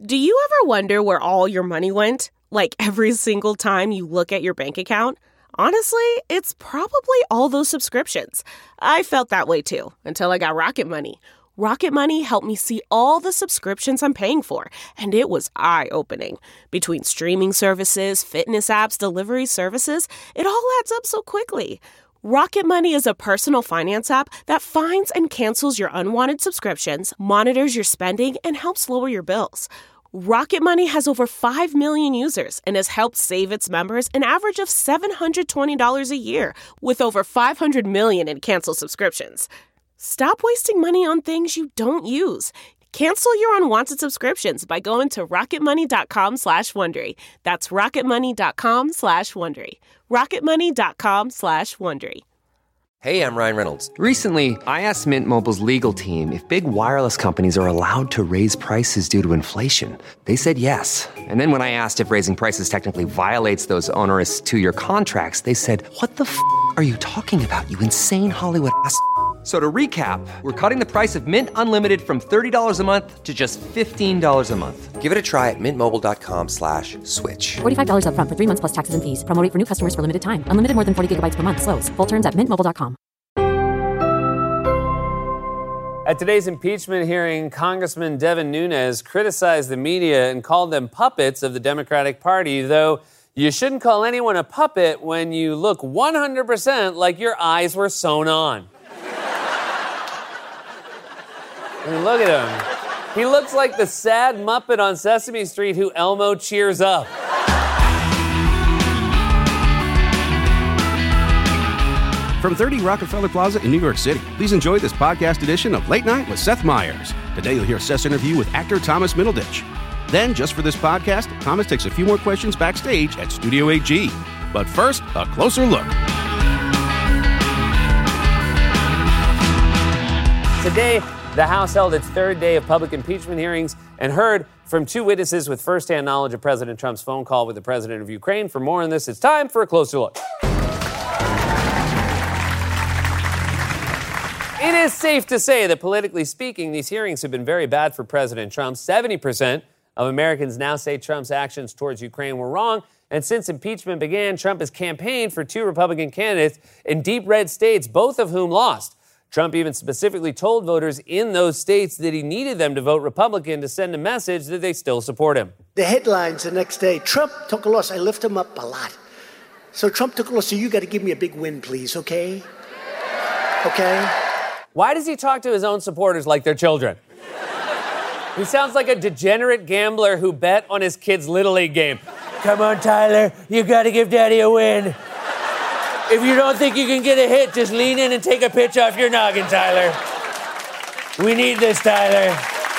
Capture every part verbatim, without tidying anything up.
Do you ever wonder where all your money went? Like every single time you look at your bank account? Honestly, it's probably all those subscriptions. I felt that way too, until I got Rocket Money. Rocket Money helped me see all the subscriptions I'm paying for, and it was eye-opening. Between streaming services, fitness apps, delivery services, it all adds up so quickly. Rocket Money is a personal finance app that finds and cancels your unwanted subscriptions, monitors your spending, and helps lower your bills. Rocket Money has over five million users and has helped save its members an average of seven hundred twenty dollars a year, with over five hundred million in canceled subscriptions. Stop wasting money on things you don't use. Cancel your unwanted subscriptions by going to rocketmoney.com slash Wondery. That's rocketmoney.com slash Wondery. rocketmoney.com slash Wondery. Hey, I'm Ryan Reynolds. Recently, I asked Mint Mobile's legal team if big wireless companies are allowed to raise prices due to inflation. They said yes. And then when I asked if raising prices technically violates those onerous two-year contracts, they said, what the f*** are you talking about, you insane Hollywood ass f- So to recap, we're cutting the price of Mint Unlimited from thirty dollars a month to just fifteen dollars a month. Give it a try at mintmobile.com slash switch. forty-five dollars up front for three months plus taxes and fees. Promo rate for new customers for limited time. Unlimited more than forty gigabytes per month. Slows full terms at mint mobile dot com. At today's impeachment hearing, Congressman Devin Nunes criticized the media and called them puppets of the Democratic Party, though you shouldn't call anyone a puppet when you look one hundred percent like your eyes were sewn on. I mean, look at him. He looks like the sad Muppet on Sesame Street who Elmo cheers up. From thirty Rockefeller Plaza in New York City, please enjoy this podcast edition of Late Night with Seth Meyers. Today you'll hear Seth's interview with actor Thomas Middleditch. Then, just for this podcast, Thomas takes a few more questions backstage at Studio eight G. But first, a closer look. Today, the House held its third day of public impeachment hearings and heard from two witnesses with firsthand knowledge of President Trump's phone call with the president of Ukraine. For more on this, it's time for a closer look. It is safe to say that, politically speaking, these hearings have been very bad for President Trump. seventy percent of Americans now say Trump's actions towards Ukraine were wrong. And since impeachment began, Trump has campaigned for two Republican candidates in deep red states, both of whom lost. Trump even specifically told voters in those states that he needed them to vote Republican to send a message that they still support him. The headlines the next day, Trump took a loss. I lift him up a lot. So Trump took a loss, so you got to give me a big win, please, okay? Okay? Why does he talk to his own supporters like they're children? He sounds like a degenerate gambler who bet on his kid's Little League game. Come on, Tyler, you got to give Daddy a win. If you don't think you can get a hit, just lean in and take a pitch off your noggin, Tyler. We need this, Tyler.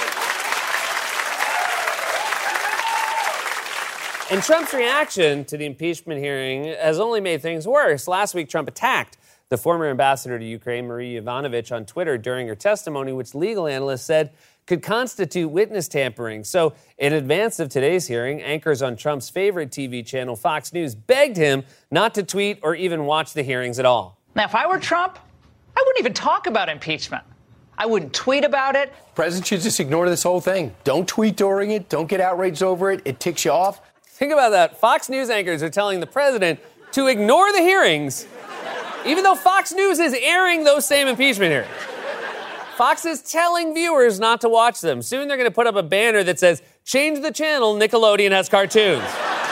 And Trump's reaction to the impeachment hearing has only made things worse. Last week, Trump attacked the former ambassador to Ukraine, Marie Yovanovitch, on Twitter during her testimony, which legal analysts said could constitute witness tampering. So in advance of today's hearing, anchors on Trump's favorite T V channel, Fox News, begged him not to tweet or even watch the hearings at all. Now, if I were Trump, I wouldn't even talk about impeachment. I wouldn't tweet about it. The president should just ignore this whole thing. Don't tweet during it. Don't get outraged over it. It ticks you off. Think about that. Fox News anchors are telling the president to ignore the hearings, even though Fox News is airing those same impeachment hearings. Fox is telling viewers not to watch them. Soon they're going to put up a banner that says, change the channel, Nickelodeon has cartoons.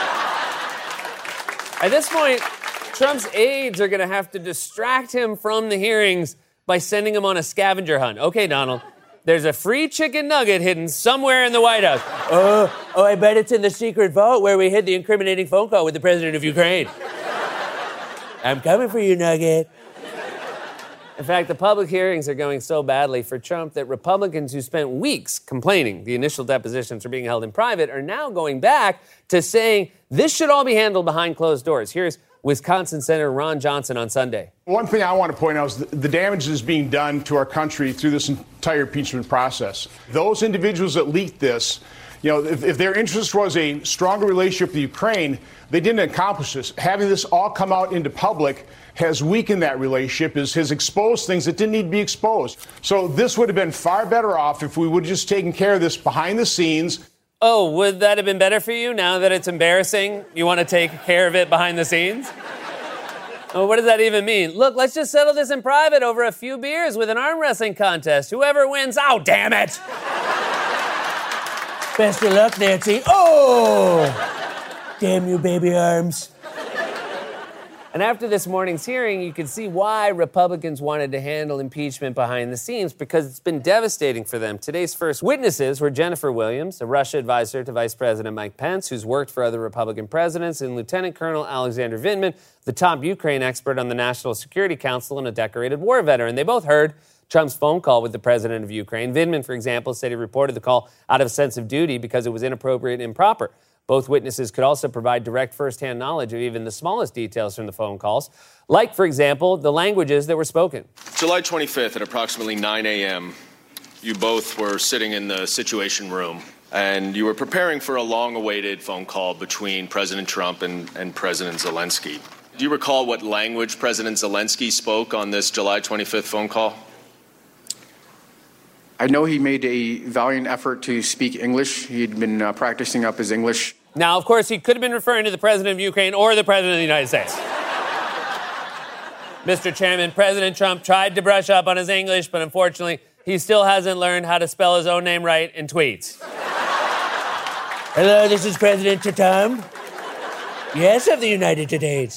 At this point, Trump's aides are going to have to distract him from the hearings by sending him on a scavenger hunt. Okay, Donald, there's a free chicken nugget hidden somewhere in the White House. Oh, oh, I bet it's in the secret vault where we hid the incriminating phone call with the president of Ukraine. I'm coming for you, Nugget. In fact, the public hearings are going so badly for Trump that Republicans who spent weeks complaining the initial depositions were being held in private are now going back to saying this should all be handled behind closed doors. Here's Wisconsin Senator Ron Johnson on Sunday. One thing I want to point out is the damage that is being done to our country through this entire impeachment process. Those individuals that leaked this, you know, if, if their interest was a stronger relationship with Ukraine, they didn't accomplish this. Having this all come out into public has weakened that relationship, is, has exposed things that didn't need to be exposed. So this would have been far better off if we would have just taken care of this behind the scenes. Oh, would that have been better for you now that it's embarrassing? You want to take care of it behind the scenes? Oh, what does that even mean? Look, let's just settle this in private over a few beers with an arm wrestling contest. Whoever wins, oh, damn it! Best of luck, Nancy. Oh! Damn you, baby arms. And after this morning's hearing, you can see why Republicans wanted to handle impeachment behind the scenes, because it's been devastating for them. Today's first witnesses were Jennifer Williams, a Russia advisor to Vice President Mike Pence, who's worked for other Republican presidents, and Lieutenant Colonel Alexander Vindman, the top Ukraine expert on the National Security Council and a decorated war veteran. They both heard Trump's phone call with the president of Ukraine. Vindman, for example, said he reported the call out of a sense of duty because it was inappropriate and improper. Both witnesses could also provide direct firsthand knowledge of even the smallest details from the phone calls, like, for example, the languages that were spoken. July twenty-fifth at approximately nine a.m., you both were sitting in the Situation Room, and you were preparing for a long-awaited phone call between President Trump and, and President Zelensky. Do you recall what language President Zelensky spoke on this July twenty-fifth phone call? I know he made a valiant effort to speak English. He'd been uh, practicing up his English. Now, of course, he could have been referring to the president of Ukraine or the president of the United States. Mister Chairman, President Trump tried to brush up on his English, but unfortunately, he still hasn't learned how to spell his own name right in tweets. Hello, this is President Tatum. Yes, of the United States.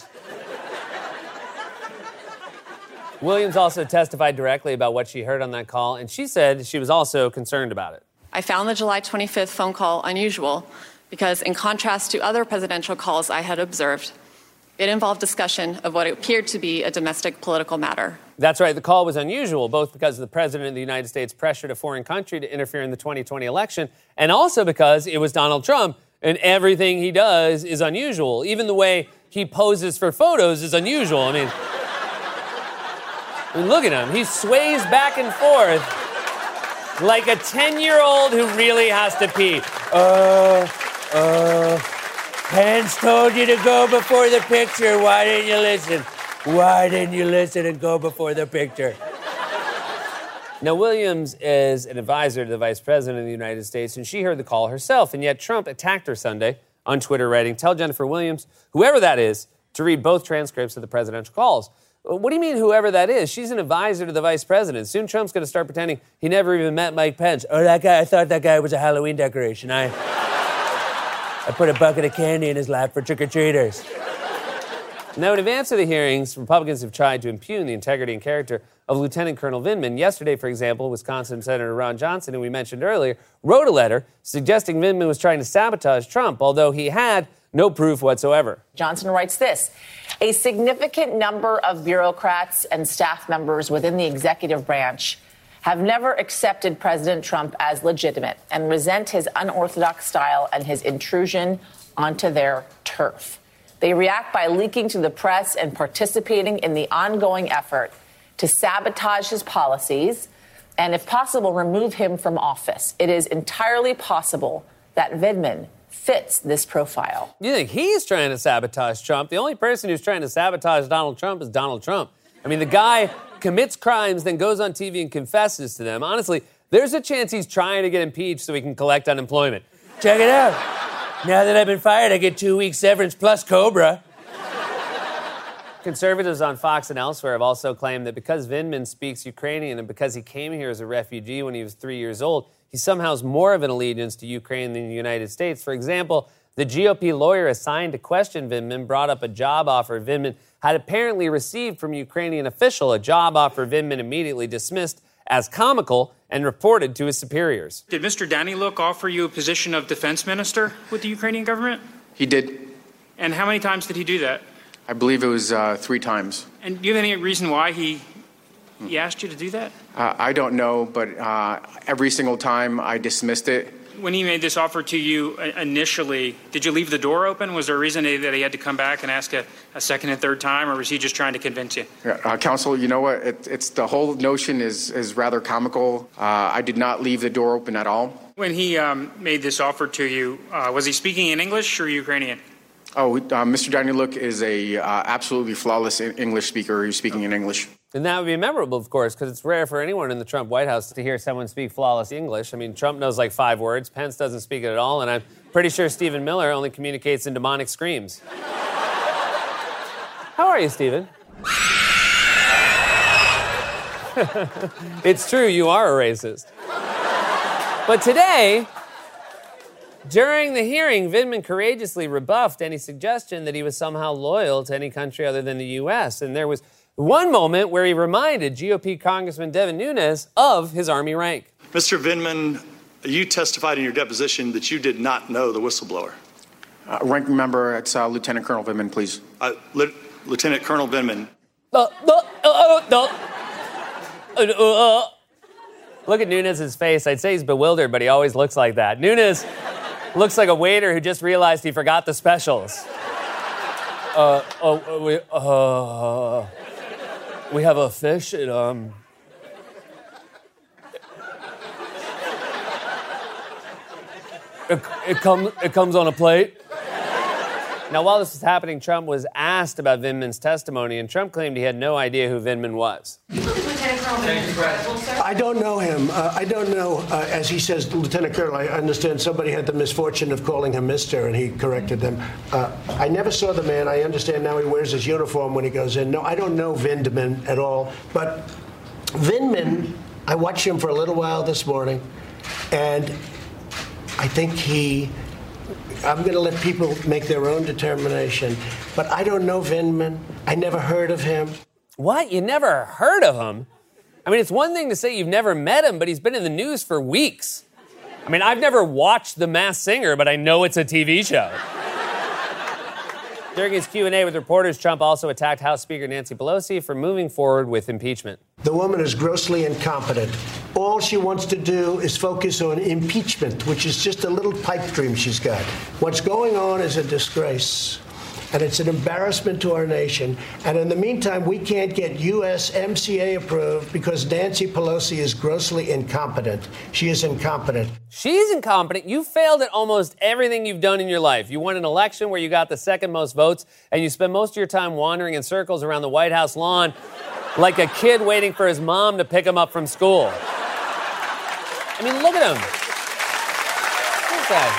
Williams also testified directly about what she heard on that call, and she said she was also concerned about it. I found the July twenty-fifth phone call unusual because, in contrast to other presidential calls I had observed, it involved discussion of what appeared to be a domestic political matter. That's right. The call was unusual, both because the president of the United States pressured a foreign country to interfere in the twenty twenty election, and also because it was Donald Trump, and everything he does is unusual. Even the way he poses for photos is unusual. I mean... I mean, look at him. He sways back and forth like a ten-year-old who really has to pee. Uh, uh, Pence told you to go before the picture. Why didn't you listen? Why didn't you listen and go before the picture? Now, Williams is an advisor to the Vice President of the United States, and she heard the call herself, and yet Trump attacked her Sunday on Twitter, writing, "Tell Jennifer Williams, whoever that is, to read both transcripts of the presidential calls." What do you mean, whoever that is? She's an advisor to the vice president. Soon Trump's going to start pretending he never even met Mike Pence. Oh, that guy, I thought that guy was a Halloween decoration. I, I put a bucket of candy in his lap for trick-or-treaters. Now, in advance of the hearings, Republicans have tried to impugn the integrity and character of Lieutenant Colonel Vindman. Yesterday, for example, Wisconsin Senator Ron Johnson, who we mentioned earlier, wrote a letter suggesting Vindman was trying to sabotage Trump, although he had no proof whatsoever. Johnson writes this: a significant number of bureaucrats and staff members within the executive branch have never accepted President Trump as legitimate and resent his unorthodox style and his intrusion onto their turf. They react by leaking to the press and participating in the ongoing effort to sabotage his policies and, if possible, remove him from office. It is entirely possible that Vindman fits this profile. You think he's trying to sabotage Trump? The only person who's trying to sabotage Donald Trump is Donald Trump. I mean, the guy commits crimes, then goes on T V and confesses to them. Honestly, there's a chance he's trying to get impeached so he can collect unemployment. Check it out. Now that I've been fired, I get two weeks severance plus Cobra. Conservatives on Fox and elsewhere have also claimed that because Vindman speaks Ukrainian and because he came here as a refugee when he was three years old, he somehow has more of an allegiance to Ukraine than the United States. For example, the G O P lawyer assigned to question Vindman brought up a job offer Vindman had apparently received from a Ukrainian official, a job offer Vindman immediately dismissed as comical and reported to his superiors. Did Mister Daniluk offer you a position of defense minister with the Ukrainian government? He did. And how many times did he do that? I believe it was uh, three times. And do you have any reason why he he asked you to do that? Uh, I don't know, but uh, every single time I dismissed it. When he made this offer to you initially, did you leave the door open? Was there a reason that he had to come back and ask a, a second and third time, or was he just trying to convince you? Uh, counsel, you know what? It, it's the whole notion is, is rather comical. Uh, I did not leave the door open at all. When he um, made this offer to you, uh, was he speaking in English or Ukrainian? Oh, uh, Mister Daniluk is a uh, absolutely flawless English speaker. He's speaking okay. in English. And that would be memorable, of course, because it's rare for anyone in the Trump White House to hear someone speak flawless English. I mean, Trump knows like five words. Pence doesn't speak it at all. And I'm pretty sure Stephen Miller only communicates in demonic screams. How are you, Stephen? It's true, you are a racist. But today, during the hearing, Vindman courageously rebuffed any suggestion that he was somehow loyal to any country other than the U S. And there was one moment where he reminded G O P Congressman Devin Nunes of his Army rank. Mister Vindman, you testified in your deposition that you did not know the whistleblower. Uh, ranking member, it's uh, Lieutenant Colonel Vindman, please. Uh, Li- Lieutenant Colonel Vindman. Uh, uh, uh, uh, uh, uh, uh. Look at Nunes' face. I'd say he's bewildered, but he always looks like that. Nunes looks like a waiter who just realized he forgot the specials. Uh, oh, we, uh, we have a fish and, um... It, it, come, it comes on a plate. Now, while this was happening, Trump was asked about Vindman's testimony, and Trump claimed he had no idea who Vindman was. I don't know him. Uh, I don't know, uh, as he says, Lieutenant Colonel, I understand somebody had the misfortune of calling him Mister and he corrected them. Uh, I never saw the man. I understand now he wears his uniform when he goes in. No, I don't know Vindman at all. But Vindman, I watched him for a little while this morning, and I think he... I'm going to let people make their own determination. But I don't know Vindman. I never heard of him. What? You never heard of him? I mean, it's one thing to say you've never met him, but he's been in the news for weeks. I mean, I've never watched The Masked Singer, but I know it's a T V show. During his Q and A with reporters, Trump also attacked House Speaker Nancy Pelosi for moving forward with impeachment. The woman is grossly incompetent. All she wants to do is focus on impeachment, which is just a little pipe dream she's got. What's going on is a disgrace, and it's an embarrassment to our nation. And in the meantime, we can't get U S M C A approved because Nancy Pelosi is grossly incompetent. She is incompetent. She's incompetent. You failed at almost everything you've done in your life. You won an election where you got the second most votes, and you spend most of your time wandering in circles around the White House lawn like a kid waiting for his mom to pick him up from school. I mean, look at him. Look at that.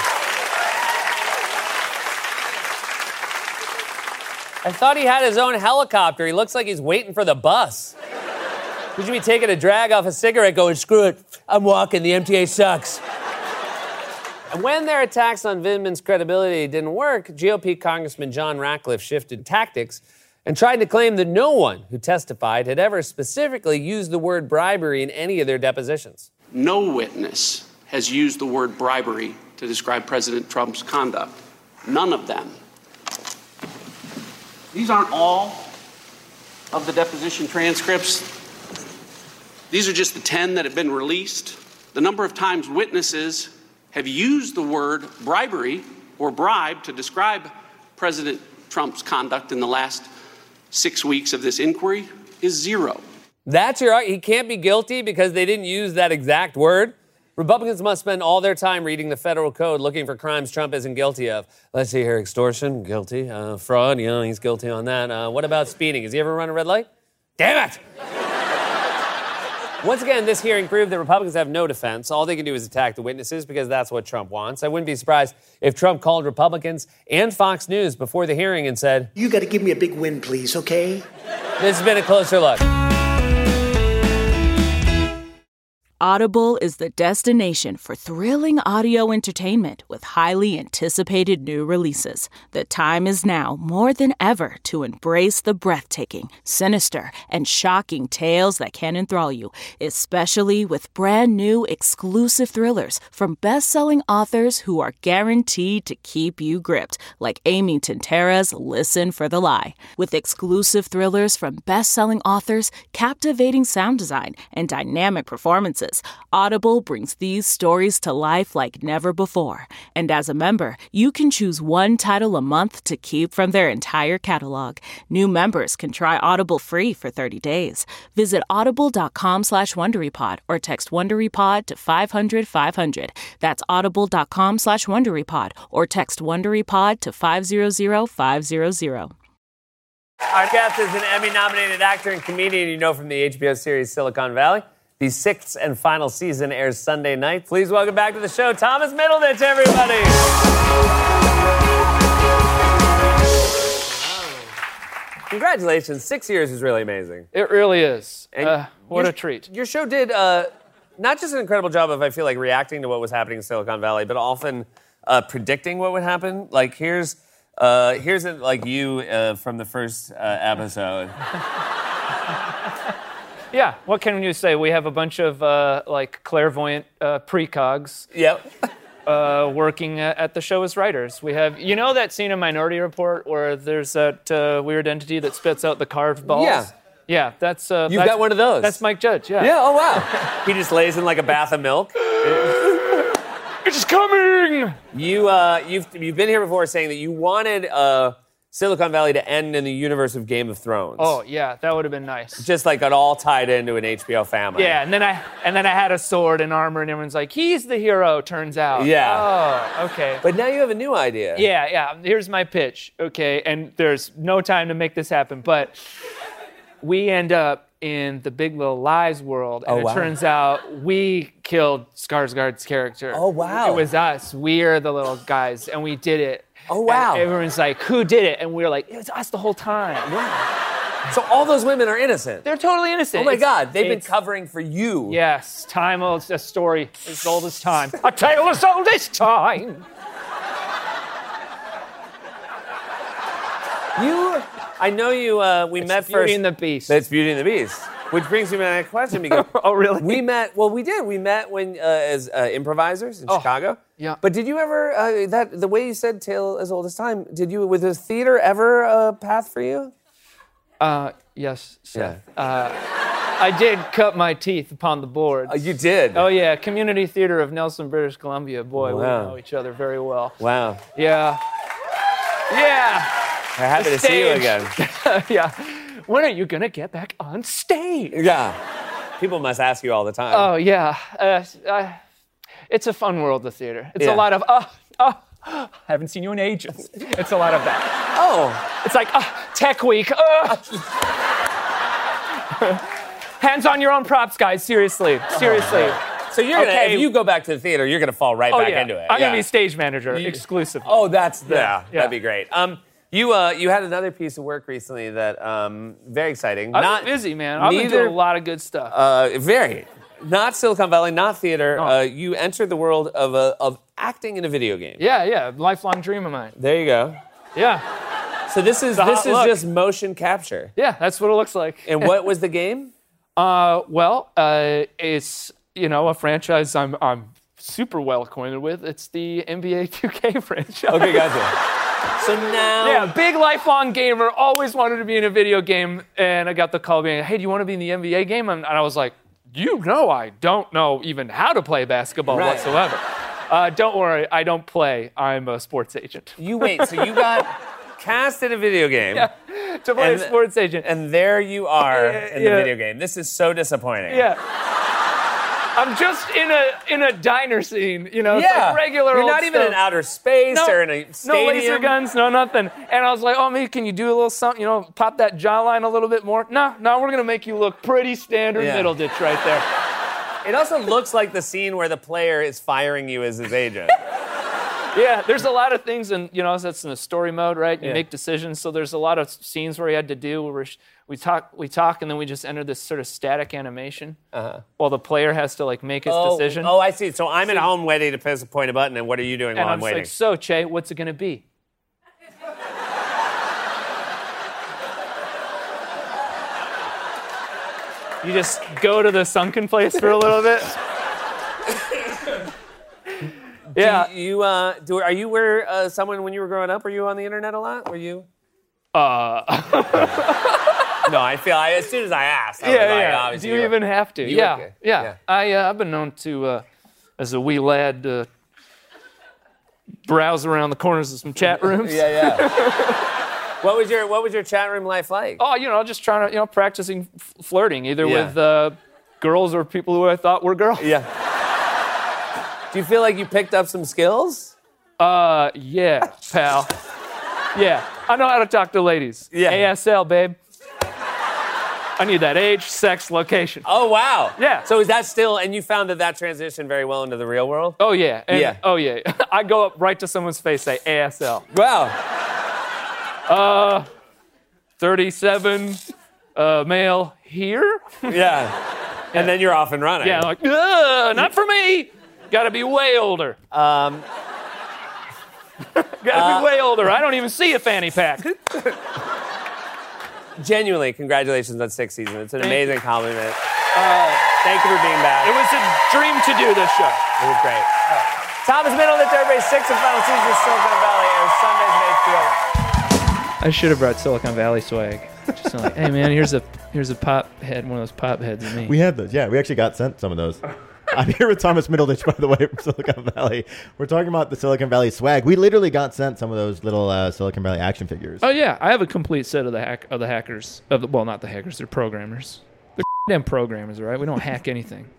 I thought he had his own helicopter. He looks like he's waiting for the bus. Would you be taking a drag off a cigarette going, screw it, I'm walking, the M T A sucks. And when their attacks on Vindman's credibility didn't work, G O P Congressman John Ratcliffe shifted tactics and tried to claim that no one who testified had ever specifically used the word bribery in any of their depositions. No witness has used the word bribery to describe President Trump's conduct. None of them. These aren't all of the deposition transcripts. These are just the ten that have been released. The number of times witnesses have used the word bribery or bribe to describe President Trump's conduct in the last six weeks of this inquiry is zero. That's your argument. He can't be guilty because they didn't use that exact word? Republicans must spend all their time reading the federal code looking for crimes Trump isn't guilty of. Let's see here. Extortion, guilty. Uh, fraud, yeah, he's guilty on that. Uh, what about speeding? Has he ever run a red light? Damn it! Once again, this hearing proved that Republicans have no defense. All they can do is attack the witnesses because that's what Trump wants. I wouldn't be surprised if Trump called Republicans and Fox News before the hearing and said, "You got to give me a big win, please, okay?" This has been a closer look. Audible is the destination for thrilling audio entertainment with highly anticipated new releases. The time is now more than ever to embrace the breathtaking, sinister, and shocking tales that can enthrall you, especially with brand new exclusive thrillers from best-selling authors who are guaranteed to keep you gripped, like Amy Tintera's Listen for the Lie. With exclusive thrillers from best-selling authors, captivating sound design, and dynamic performances, Audible brings these stories to life like never before. And as a member, you can choose one title a month to keep from their entire catalog. New members can try Audible free for thirty days. Visit audible.com slash WonderyPod or text WonderyPod to five hundred five hundred. That's audible.com slash WonderyPod or text WonderyPod to five hundred five hundred. Our guest is an Emmy-nominated actor and comedian you know from the H B O series Silicon Valley. The sixth and final season airs Sunday night. Please welcome back to the show, Thomas Middleditch, everybody. Congratulations. Six years is really amazing. It really is. And uh, what your, a treat. Your show did uh, not just an incredible job of, I feel like, reacting to what was happening in Silicon Valley, but often uh, predicting what would happen. Like, here's uh, here's it, like you uh, from the first uh, episode. Yeah, what can you say? We have a bunch of, uh, like, clairvoyant uh, precogs. Yep. Uh, working at, at the show as writers. We have, you know that scene in Minority Report where there's that uh, weird entity that spits out the carved balls? Yeah. Yeah, that's... Uh, You've that's, got one of those. That's Mike Judge, yeah. Yeah, oh wow. He just lays in like a bath of milk. It's coming! You, uh, you've, you've been here before saying that you wanted uh, Silicon Valley to end in the universe of Game of Thrones. Oh, yeah, that would have been nice. Just like it all tied into an H B O family. Yeah, and then I and then I had a sword and armor, and everyone's like, he's the hero, turns out. Yeah. Oh, okay. But now you have a new idea. Yeah, yeah. Here's my pitch, okay? And there's no time to make this happen, but we end up in the Big Little Lies world, and Oh, it wow. turns out we killed Skarsgård's character. Oh, wow. It was us. We're the little guys, and we did it. Oh, wow. And everyone's like, who did it? And we were like, it was us the whole time. Wow. So all those women are innocent. They're totally innocent. Oh, my It's- God. They've been it's- covering for you. Yes, time old, a story as old as time. A tale as old as time. You, I know you, uh, we It's met Beauty first. and the Beast. That's Beauty and the Beast. Which brings me to my next question because oh, really? we met, well, we did. We met when, uh, as uh, improvisers in Oh, Chicago. yeah. But did you ever, uh, that the way you said tale as old as time, did you, was the theater ever a path for you? Uh, yes, Seth. Uh, I did cut my teeth upon the boards. Uh, you did? Oh, yeah. Community Theater of Nelson, British Columbia. Boy, Wow. we know each other very well. Wow. Yeah. Yeah. I'm happy The to see you stage. again. Yeah. When are you going to get back on stage? Yeah. People must ask you all the time. Oh, yeah. Uh, uh, it's a fun world, the theater. It's Yeah. a lot of, oh, oh, haven't seen you in ages. It's a lot of that. Oh. It's like, oh, tech week. Oh. Hands on your own props, guys. Seriously. Seriously. So you're gonna, Okay. if you go back to the theater, you're gonna fall right Oh, back yeah. into it. I'm yeah. going to be stage manager You- exclusively. Oh, that's yeah, Yeah, yeah. that'd be great. Um, you uh, you had another piece of work recently that um, very exciting. I've not been busy, man. I've been neither- doing a lot of good stuff. Uh, very. Not Silicon Valley, not theater. No. Uh, you entered the world of uh, of acting in a video game. yeah, yeah. Lifelong dream of mine. There you go. Yeah. So this is It's a this hot is look. just motion capture. Yeah, that's what it looks like. And what was the game? Uh, well, uh, it's, you know, a franchise I'm I'm super well acquainted with. It's the N B A two K franchise. Okay, gotcha. So now, Yeah, big lifelong gamer, always wanted to be in a video game, and I got the call being, hey, do you want to be in the N B A game? And I was like, you know I don't know even how to play basketball Right. whatsoever. Uh, don't worry, I don't play. I'm a sports agent. you wait. So you got cast in a video game. Yeah, to play And- a sports agent. And there you are Yeah, in the yeah. video game. This is so disappointing. Yeah. I'm just in a in a diner scene, you know, it's Yeah. like regular You're old not even stuff. in outer space No, or in a no stadium. laser guns, no nothing. And I was like, oh, maybe can you do a little something, you know, pop that jawline a little bit more? No, no, we're going to make you look pretty standard Yeah. middle ditch right there. It also looks like the scene where the player is firing you as his agent. Yeah, there's a lot of things, and you know, that's in the story mode, right? You Yeah. make decisions, so there's a lot of scenes where we had to do where we, we talk, we talk, and then we just enter this sort of static animation Uh-huh. while the player has to like make his oh, decision. oh, I see. So I'm at home waiting to press point a button, and what are you doing and while I'm I'm just waiting? like, so Che, what's it gonna be? You just go to the sunken place for a little bit. Yeah. Do you, uh, do, are you where uh, someone when you were growing up? Were you on the internet a lot? Were you? Uh. No, I feel I, as soon as I asked, I yeah, was like, yeah. obviously Do you were- even have to? you Yeah, were- yeah, yeah. I, uh, I've been known to, uh, as a wee lad, uh, browse around the corners of some chat rooms. Yeah, yeah. What was your What was your chat room life like? Oh, you know, just trying to, you know, practicing f- flirting, either Yeah. with uh, girls or people who I thought were girls. Yeah. Do you feel like you picked up some skills? Uh, yeah, pal. Yeah, I know how to talk to ladies. Yeah. A S L, babe. I need that age, sex, location. Oh, wow. Yeah. So is that still, and you found that that transitioned very well into the real world? Oh, yeah. And, Yeah. Oh, yeah. I go up right to someone's face, say A S L. Wow. Uh, thirty-seven, uh, male here? Yeah. And then you're off and running. Yeah, like, "Ugh, not for me. Gotta be way older. Um, Gotta uh, be way older. I don't even see a fanny pack. Genuinely, congratulations on sixth season. It's an Thank amazing compliment. Uh, thank you for being back. It was a dream to do this show. It was great. Thomas Middleditch, everybody's sixth and final season of Silicon Valley airs Sundays at H B O. I should have brought Silicon Valley swag. Just like, hey man, here's a here's a pop head, one of those pop heads of me. We had those. Yeah, we actually got sent some of those. I'm here with Thomas Middleditch, by the way, from Silicon Valley. We're talking about the Silicon Valley swag. We literally got sent some of those little uh, Silicon Valley action figures. Oh yeah, I have a complete set of the hack of the hackers. Of the, well, not the hackers, they're programmers. They're damn programmers, right? We don't hack anything.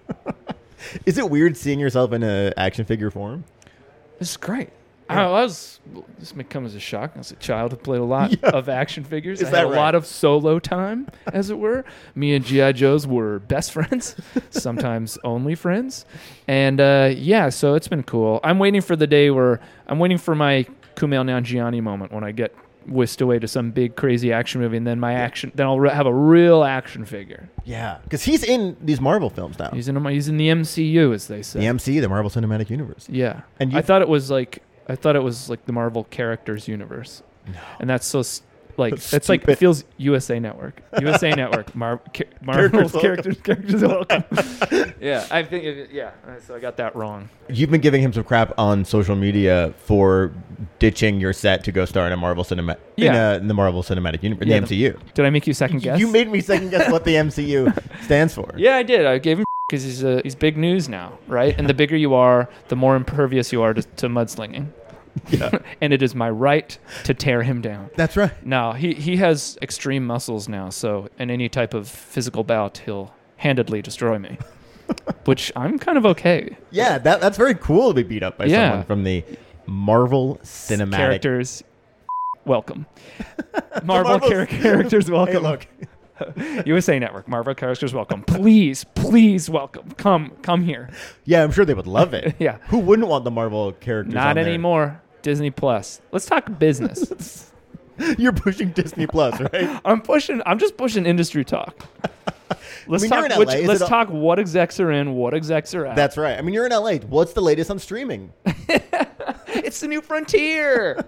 Is it weird seeing yourself in an action figure form? This is great. I was. This may come as a shock. As a child, I played a lot Yeah. of action figures. Is I that had a right? lot of solo time, as it were. Me and G I. Joes were best friends, sometimes only friends, and uh, yeah. So it's been cool. I'm waiting for the day where I'm waiting for my Kumail Nanjiani moment when I get whisked away to some big crazy action movie, and then my action, then I'll re- have a real action figure. Yeah, because he's in these Marvel films now. He's in he's in the M C U, as they say. The M C U, the Marvel Cinematic Universe. Yeah, And and you- I thought it was like I thought it was like the Marvel characters universe, no. And that's so s- like That's it's like stupid. it feels U S A Network, U S A Network, Mar- ca- Marvel's Characters characters welcome. characters welcome. Yeah, I think it, yeah. So I got that wrong. You've been giving him some crap on social media for ditching your set to go star in a Marvel cinema in, Yeah. a, in the Marvel Cinematic Universe, in Yeah, the M C U. Did I make you second guess? You made me second guess what the M C U stands for. Yeah, I did. I gave him because he's uh, he's big news now, right? And the bigger you are, the more impervious you are to, to mudslinging. Yeah. And it is my right to tear him down. That's right. No, he, he has extreme muscles now, so in any type of physical bout, he'll handedly destroy me, which I'm kind of okay. Yeah, that that's very cool to be beat up by Yeah. someone from the Marvel Cinematic. Characters, welcome. Marvel Marvel's- char- characters, welcome. Hey, look. U S A Network, Marvel characters, welcome. Please, please, welcome. Come, come here. Yeah, I'm sure they would love it. Yeah. Who wouldn't want the Marvel characters Not on there? anymore. Disney Plus. Let's talk business. You're pushing Disney Plus, right? I'm pushing. I'm just pushing industry talk. Let's I mean, you're talk. in L A. Which, Is let's it a- talk what execs are in, what execs are out. That's right. I mean, you're in L A. What's the latest on streaming? It's the new frontier.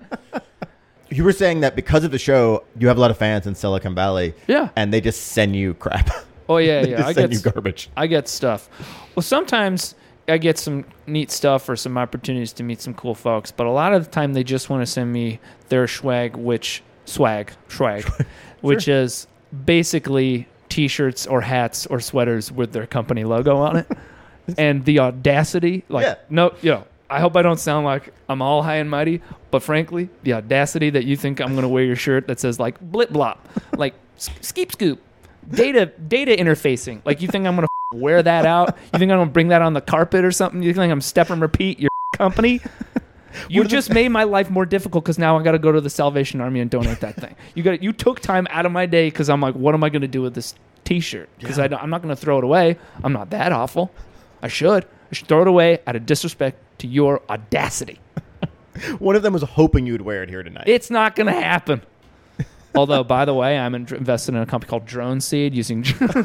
You were saying that because of the show, you have a lot of fans in Silicon Valley. Yeah. And they just send you crap. Oh yeah, They yeah. just I send get you garbage. I get stuff. Well, sometimes I get some neat stuff or some opportunities to meet some cool folks, but a lot of the time they just want to send me their swag, which swag, swag, which is basically T-shirts or hats or sweaters with their company logo on it, and the audacity, like Yeah. no, yo. I hope I don't sound like I'm all high and mighty, but frankly, the audacity that you think I'm going to wear your shirt that says like blip blop, like s- skeep scoop, data data interfacing. Like you think I'm going to wear that out? You think I'm going to bring that on the carpet or something? You think I'm step and repeat your company? You just made my life more difficult because now I got to go to the Salvation Army and donate that thing. You got you took time out of my day because I'm like, what am I going to do with this T-shirt? Because Yeah. I don't- I'm not going to throw it away. I'm not that awful. I should. I should throw it away out of disrespect to your audacity. One of them was hoping you'd wear it here tonight. It's not going to happen. Although, by the way, I'm in, invested in a company called Drone Seed using.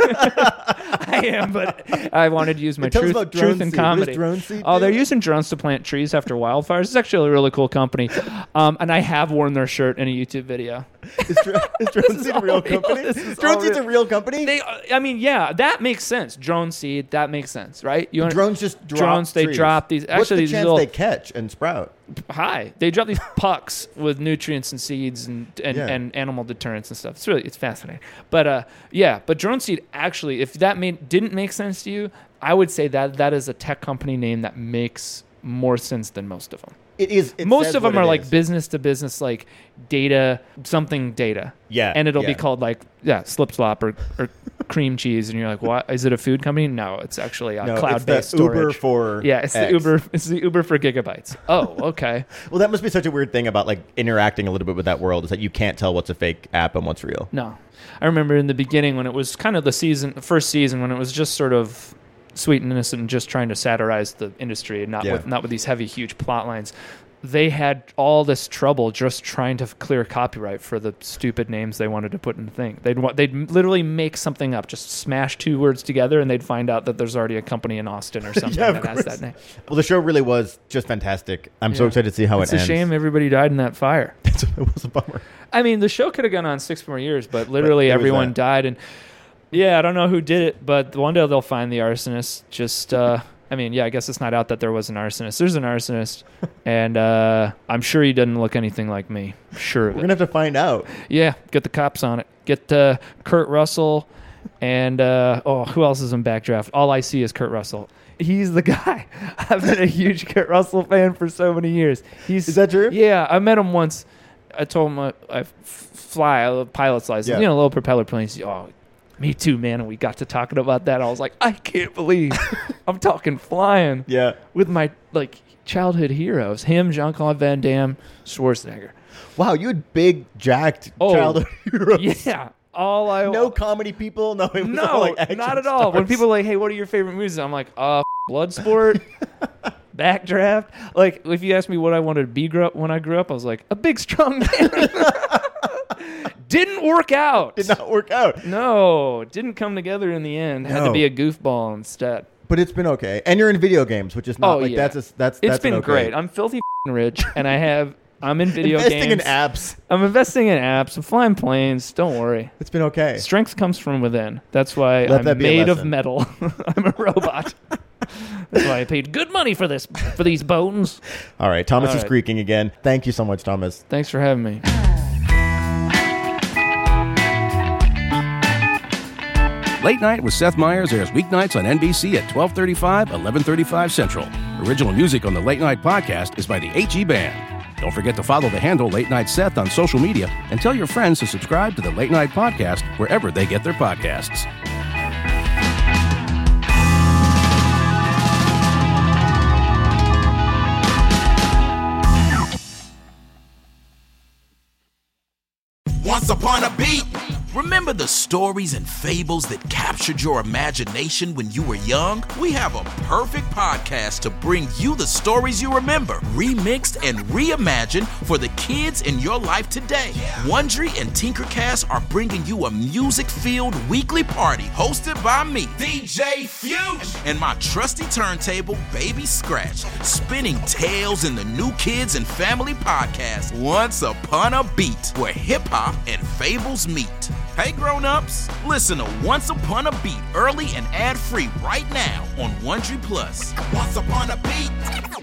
I am, but I wanted to use my Tell us truth, about Drone truth and Seed. What does comedy. Drone Seed oh, do? they're using drones to plant trees after wildfires. It's actually a really cool company, um, and I have worn their shirt in a YouTube video. Is, Dr- is Drone Seed a real company? This is Drone all Seed's a real. real company? They, I mean, yeah, that makes sense. Drone Seed, that makes sense, right? You Drones just drop drones. They trees. drop these. What's Actually, the these chance little they catch and sprout? high. They drop these pucks with nutrients and seeds and and, Yeah. and animal deterrents and stuff. It's really it's fascinating. But uh, yeah, but Drone Seed actually, if that made didn't make sense to you, I would say that that is a tech company name that makes more sense than most of them. It is. It Most says of them what are it like is. business to business, like data, something data. Yeah, And it'll yeah. be called like, yeah, Slip Slop or, or cream cheese. And you're like, what? Is it a food company? No, it's actually a No, it's cloud-based the storage. Uber for Yeah, it's X. the Uber. It's the Uber for gigabytes. Oh, okay. Well, that must be such a weird thing about like interacting a little bit with that world is that you can't tell what's a fake app and what's real. No. I remember in the beginning when it was kind of the season, the first season, when it was just sort of sweet and innocent and just trying to satirize the industry and not Yeah. with not with these heavy, huge plot lines. They had all this trouble just trying to clear copyright for the stupid names they wanted to put in the thing. They'd wa- they'd literally make something up, just smash two words together, and they'd find out that there's already a company in Austin or something Yeah, of that has course. that name. Well, the show really was just fantastic. I'm so Yeah. excited to see how it's it a ends. shame everybody died in that fire. It was a bummer. I mean, the show could have gone on six more years, but literally it was everyone that. died. And yeah, I don't know who did it, but one day they'll find the arsonist. Just, uh, I mean, yeah, I guess it's not out that there was an arsonist. There's an arsonist, and uh, I'm sure he doesn't look anything like me. I'm sure of We're it. gonna have to find out. Yeah, get the cops on it. Get uh, Kurt Russell, and uh, oh, who else is in Backdraft? All I see is Kurt Russell. He's the guy. I've been a huge Kurt Russell fan for so many years. He's Is that true? Yeah, I met him once. I told him I, I f- fly a pilot's license, Yeah. you know, little propeller planes. Oh, me too, man. And we got to talking about that. I was like, I can't believe I'm talking flying. Yeah. With my like childhood heroes, him, Jean-Claude Van Damme, Schwarzenegger. Wow, you had big, jacked Oh, childhood heroes. Yeah. All I No comedy people. No, it was no, all like action not at all. When stars. people are like, hey, what are your favorite movies? I'm like, uh, Bloodsport, Backdraft. Like, if you ask me what I wanted to be grow up when I grew up, I was like, a big, strong man. Didn't work out. Did not work out. No, didn't come together in the end. Had to No. be a goofball instead. But it's been okay, and you're in video games, which is not Oh, like yeah. that's a, that's It's that's an been okay. great. I'm filthy rich, and I have. I'm in video Investing games. in apps. I'm investing in apps. I'm flying planes. Don't worry. It's been okay. Strength comes from within. That's why Let I'm that be a made of lesson. metal. I'm a robot. That's why I paid good money for this for these bones. All right, Thomas All is right. creaking again. Thank you so much, Thomas. Thanks for having me. Late Night with Seth Meyers airs weeknights on N B C at twelve thirty-five, eleven thirty-five Central. Original music on the Late Night podcast is by the H E Band. Don't forget to follow the handle Late Night Seth on social media and tell your friends to subscribe to the Late Night podcast wherever they get their podcasts. Once upon a beat. Remember the stories and fables that captured your imagination when you were young? We have a perfect podcast to bring you the stories you remember, remixed and reimagined for the kids in your life today. Wondery and Tinkercast are bringing you a music-filled weekly party hosted by me, D J Fusion, and my trusty turntable, Baby Scratch, spinning tales in the New Kids and Family podcast, Once Upon a Beat, where hip-hop and fables meet. Hey grown-ups, listen to Once Upon a Beat early and ad-free right now on Wondery Plus. Once Upon a Beat.